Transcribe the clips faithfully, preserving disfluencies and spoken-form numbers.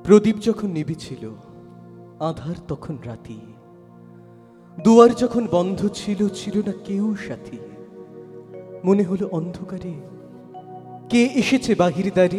প্রদীপ যখন নিভেছিল, আধার তখন রাতি, দুয়ার যখন বন্ধ ছিল, ছিল না কেউ সাথী। মনে হলো অন্ধকারে কে এসেছে বাহির দ্বারে,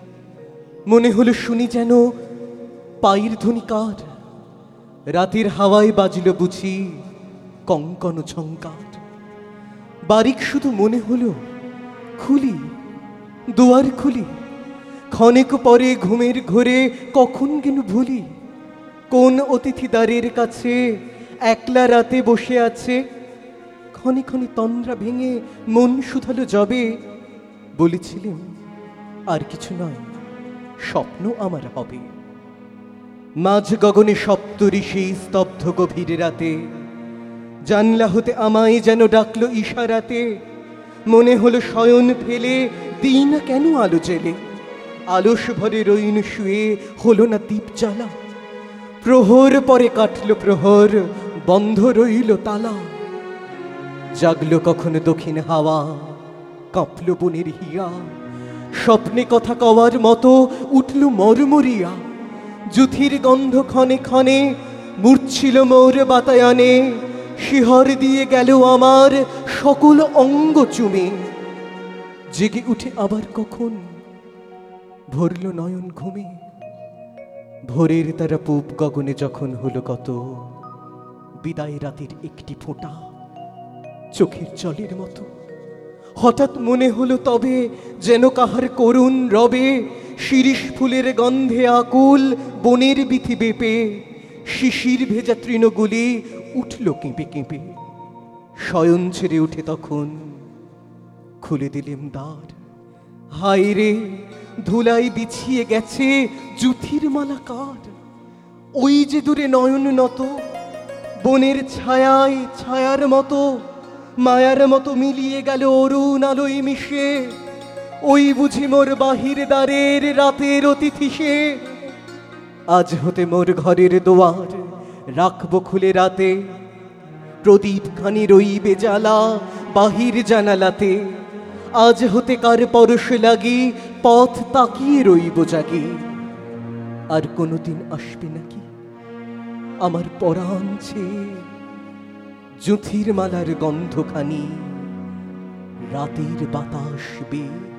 মনে হলো শুনি যেন পায়ের ধ্বনি কার। রাতের হাওয়ায় বাজল বুঝি কঙ্কন ঝঙ্কার। বারিক শুধু মনে হলো খুলি, দুয়ার খুলি। ক্ষণেক পরে ঘুমের ঘোরে কখন গেল ভুলি, কোন অতিথি দ্বারের কাছে একলা রাতে বসে আছে। ক্ষণে ক্ষণে তন্দ্রা ভেঙে মন শুধালো যবে, বলেছিলেন আর কিছু নয়, স্বপ্ন আমার হবে। মাঝ গগনে সপ্তঋষি স্তব্ধ গভীর রাতে, জানলা হতে আমায় যেন ডাকলো ইশারাতে। মনে হলো শয়ন ফেলে দিই না কেন আলো জেলে, আলস ভরে রইন শুয়ে হলো না দীপ জ্বালা। প্রহর পরে কাটল প্রহর, বন্ধ রইল তালা। জাগলো কখনো দক্ষিণ হাওয়া, কাঁপল বনের হিয়া। স্বপ্নে কথা কওয়ার মতো উঠল মরমরিয়া। জুথির গন্ধ ক্ষণে ক্ষণে মূর্ছিল মোর বাতায়নে, শিহর দিয়ে গেল আমার সকল অঙ্গ চুমে। জেগে উঠে আবার কখন ভরল নয়ন ঘুমে। ভোরের তারা পূব গগনে যখন হলো কত, বিদায় রাতের একটি ফোঁটা চোখের জলের মতো। হঠাৎ মনে হলো তবে যেন কাহার করুণ রবে, শিরিষ ফুলের গন্ধে আকুল বনের বিথি বেপে। শিশির ভেজা তৃণগুলি উঠল কেঁপে কেঁপে। শয়ন ছেড়ে উঠে তখন খুলে দিলেম দ্বার। হায় রে, ধুলাই বিছিয়ে গেছে জুথির মালা কার। ওই যে দূরে নয়ন নত, বনের ছায়ায় ছায়ার মতো, মায়ার মতো মিলিয়ে গেল অরুণ আলোয় মিশে। ওই বুঝি মোর বাহির দ্বারের রাতের অতিথি সে। আজ হতে মোর ঘরের দোয়ার রাখবো খুলে রাতে, প্রদীপ খানি রইবে জ্বালা বাহির জানালাতে। আজ হতে কার পরশ লাগি পথ তাকিয়ে রইব জাগে। আর কোনোদিন আসবে নাকি আমার পরাণ ছেয়ে, জুথির মালার গন্ধখানি রাতের বাতাস বেয়ে।